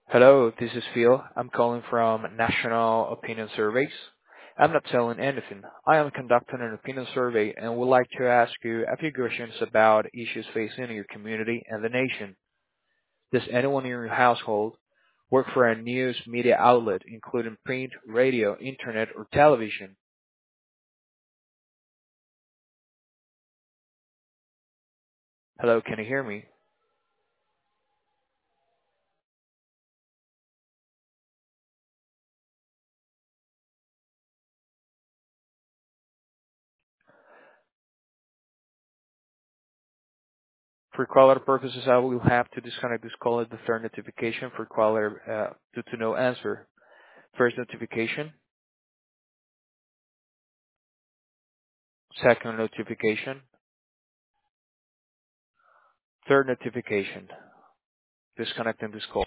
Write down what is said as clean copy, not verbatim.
Hello, this is Phil. I'm calling from National Opinion Surveys. I'm not selling anything. I am conducting an opinion survey and would like to ask you a few questions about issues facing your community and the nation. Does anyone in your household work for a news media outlet, including print, radio, internet, or television? Hello, can you hear me? For quality purposes, I will have to disconnect this call at the third notification for quality to no answer. First notification, second notification, third notification. Disconnecting this call.